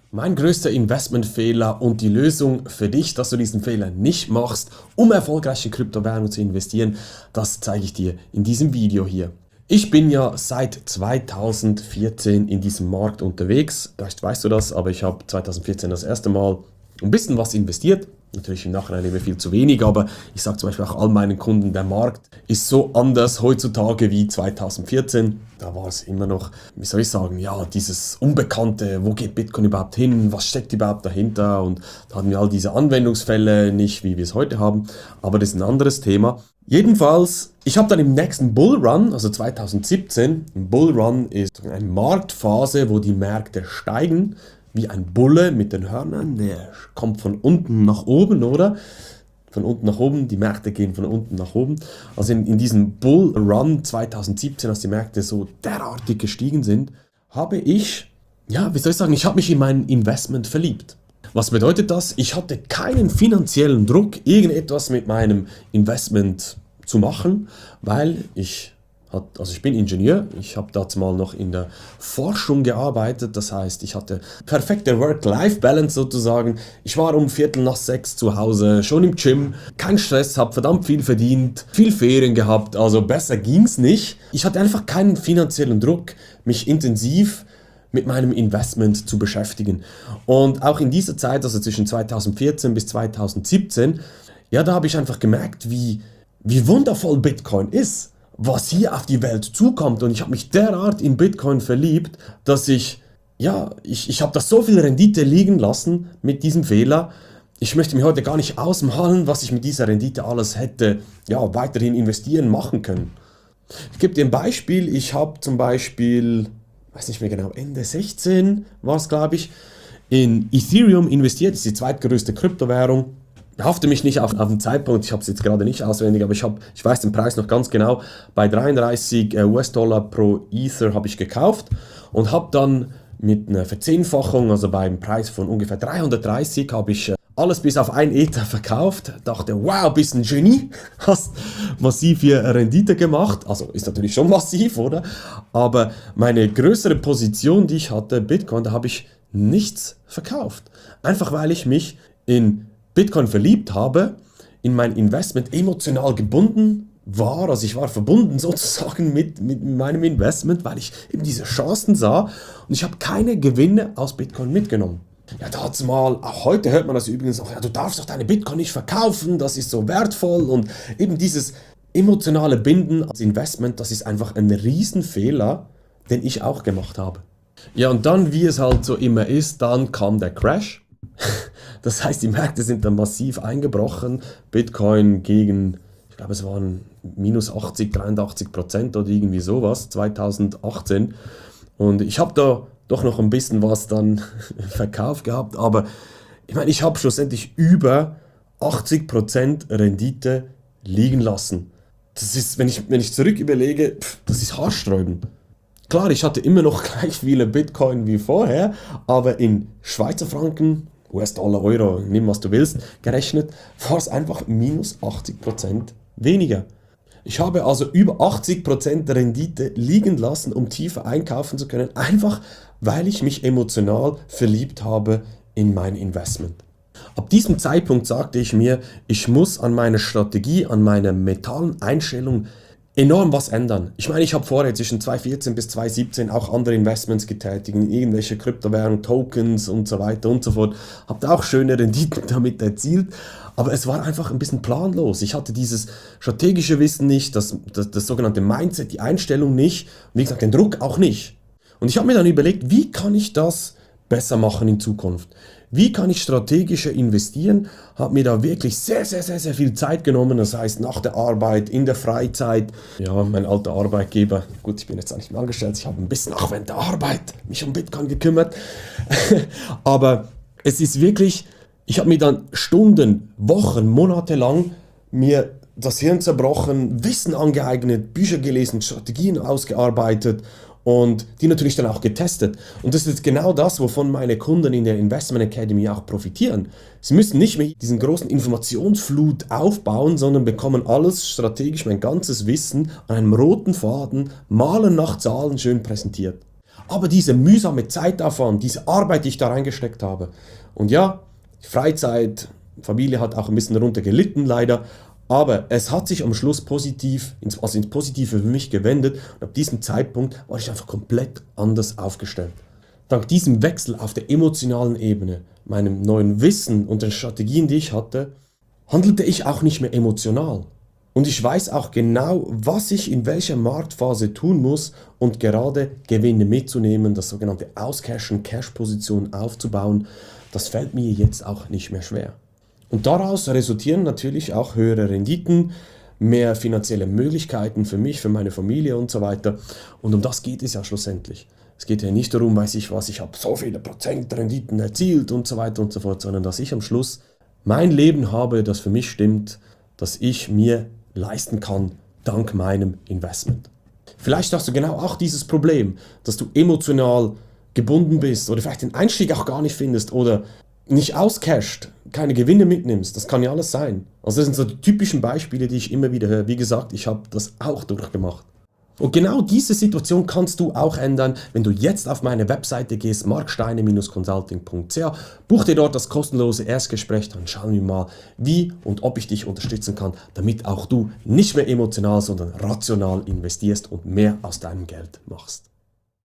Mein größter Investmentfehler und die Lösung für dich, dass du diesen Fehler nicht machst, um erfolgreich in Kryptowährungen zu investieren, das zeige ich dir in diesem Video hier. Ich bin ja seit 2014 in diesem Markt unterwegs. Vielleicht weißt du das, aber ich habe 2014 das erste Mal ein bisschen was investiert. Natürlich im Nachhinein immer viel zu wenig, aber ich sage zum Beispiel auch all meinen Kunden, der Markt ist so anders heutzutage wie 2014. Da war es immer noch, wie soll ich sagen, ja, dieses Unbekannte, wo geht Bitcoin überhaupt hin, was steckt überhaupt dahinter, und da hatten wir all diese Anwendungsfälle nicht, wie wir es heute haben, aber das ist ein anderes Thema. Jedenfalls, ich habe dann im nächsten Bullrun, also 2017, ein Bullrun ist eine Marktphase, wo die Märkte steigen, wie ein Bulle mit den Hörnern, der kommt von unten nach oben, oder? Von unten nach oben, die Märkte gehen von unten nach oben. Also in diesem Bull Run 2017, als die Märkte so derartig gestiegen sind, habe ich, ja, wie soll ich sagen, ich habe mich in mein Investment verliebt. Was bedeutet das? Ich hatte keinen finanziellen Druck, irgendetwas mit meinem Investment zu machen, weil ich bin Ingenieur, ich habe dazu mal noch in der Forschung gearbeitet, das heißt, ich hatte perfekte Work-Life-Balance sozusagen. Ich war um 5:45 zu Hause, schon im Gym, kein Stress, habe verdammt viel verdient, viel Ferien gehabt, also besser ging's nicht. Ich hatte einfach keinen finanziellen Druck, mich intensiv mit meinem Investment zu beschäftigen. Und auch in dieser Zeit, also zwischen 2014 bis 2017, ja, da habe ich einfach gemerkt, wie wundervoll Bitcoin ist, was hier auf die Welt zukommt, und ich habe mich derart in Bitcoin verliebt, dass ich habe da so viel Rendite liegen lassen mit diesem Fehler. Ich möchte mir heute gar nicht ausmalen, was ich mit dieser Rendite alles hätte, ja, weiterhin investieren, machen können. Ich gebe dir ein Beispiel, ich habe zum Beispiel, weiß nicht mehr genau, Ende 16 war es, glaube ich, in Ethereum investiert, das ist die zweitgrößte Kryptowährung. Hafte mich nicht auf den Zeitpunkt, ich habe es jetzt gerade nicht auswendig, aber ich weiß den Preis noch ganz genau. Bei 33 US-Dollar pro Ether habe ich gekauft und habe dann mit einer Verzehnfachung, also beim Preis von ungefähr 330, habe ich alles bis auf 1 Ether verkauft. Dachte, wow, bist ein Genie, hast massiv hier Rendite gemacht. Also ist natürlich schon massiv, oder? Aber meine größere Position, die ich hatte, Bitcoin, da habe ich nichts verkauft. Einfach weil ich mich in Bitcoin verliebt habe, in mein Investment emotional gebunden war, also ich war verbunden sozusagen mit meinem Investment, weil ich eben diese Chancen sah, und ich habe keine Gewinne aus Bitcoin mitgenommen. Ja, dazu mal, auch heute hört man das übrigens auch, ja, du darfst doch deine Bitcoin nicht verkaufen, das ist so wertvoll, und eben dieses emotionale Binden als Investment, das ist einfach ein Riesenfehler, den ich auch gemacht habe. Ja, und dann, wie es halt so immer ist, dann kam der Crash. Das heißt, die Märkte sind dann massiv eingebrochen. Bitcoin gegen, ich glaube, es waren minus 83% oder irgendwie sowas, 2018. Und ich habe da doch noch ein bisschen was dann verkauft gehabt. Aber ich meine, ich habe schlussendlich über 80% Rendite liegen lassen. Das ist, wenn ich zurück überlege, das ist haarsträubend. Klar, ich hatte immer noch gleich viele Bitcoin wie vorher, aber in Schweizer Franken, US-Dollar, Euro, nimm was du willst, gerechnet, war es einfach minus 80% weniger. Ich habe also über 80% Rendite liegen lassen, um tiefer einkaufen zu können, einfach weil ich mich emotional verliebt habe in mein Investment. Ab diesem Zeitpunkt sagte ich mir, ich muss an meiner Strategie, an meiner mentalen Einstellung enorm was ändern. Ich meine, ich habe vorher zwischen 2014 bis 2017 auch andere Investments getätigt, in irgendwelche Kryptowährungen, Tokens und so weiter und so fort. Habe da auch schöne Renditen damit erzielt, aber es war einfach ein bisschen planlos. Ich hatte dieses strategische Wissen nicht, das sogenannte Mindset, die Einstellung nicht, und wie gesagt, den Druck auch nicht. Und ich habe mir dann überlegt, wie kann ich das besser machen in Zukunft? Wie kann ich strategischer investieren? Habe mir da wirklich sehr, sehr, sehr, sehr viel Zeit genommen. Das heißt, nach der Arbeit, in der Freizeit. Ja, mein alter Arbeitgeber, gut, ich bin jetzt auch nicht mehr angestellt, ich habe ein bisschen auch während der Arbeit mich um Bitcoin gekümmert. Aber es ist wirklich, ich habe mir dann Stunden, Wochen, Monate lang mir das Hirn zerbrochen, Wissen angeeignet, Bücher gelesen, Strategien ausgearbeitet und die natürlich dann auch getestet. Und das ist genau das, wovon meine Kunden in der Investment Academy auch profitieren. Sie müssen nicht mehr diesen großen Informationsflut aufbauen, sondern bekommen alles strategisch, mein ganzes Wissen an einem roten Faden, malen nach Zahlen schön präsentiert. aber diese mühsame Zeitaufwand, diese Arbeit, die ich da reingesteckt habe. Und ja, Freizeit, Familie hat auch ein bisschen darunter gelitten leider, aber es hat sich am Schluss positiv, ins Positive für mich gewendet und ab diesem Zeitpunkt war ich einfach komplett anders aufgestellt. Dank diesem Wechsel auf der emotionalen Ebene, meinem neuen Wissen und den Strategien, die ich hatte, handelte ich auch nicht mehr emotional. Und ich weiß auch genau, was ich in welcher Marktphase tun muss und gerade Gewinne mitzunehmen, das sogenannte Auscashen, Cash-Position aufzubauen, das fällt mir jetzt auch nicht mehr schwer. Und daraus resultieren natürlich auch höhere Renditen, mehr finanzielle Möglichkeiten für mich, für meine Familie und so weiter. Und um das geht es ja schlussendlich. Es geht ja nicht darum, ich habe so viele Prozent Renditen erzielt und so weiter und so fort, sondern dass ich am Schluss mein Leben habe, das für mich stimmt, das ich mir leisten kann, dank meinem Investment. Vielleicht hast du genau auch dieses Problem, dass du emotional gebunden bist oder vielleicht den Einstieg auch gar nicht findest oder nicht auscashst, keine Gewinne mitnimmst. Das kann ja alles sein. Also das sind so die typischen Beispiele, die ich immer wieder höre. Wie gesagt, ich habe das auch durchgemacht. Und genau diese Situation kannst du auch ändern, wenn du jetzt auf meine Webseite gehst, marksteine-consulting.ch, buch dir dort das kostenlose Erstgespräch, dann schauen wir mal, wie und ob ich dich unterstützen kann, damit auch du nicht mehr emotional, sondern rational investierst und mehr aus deinem Geld machst.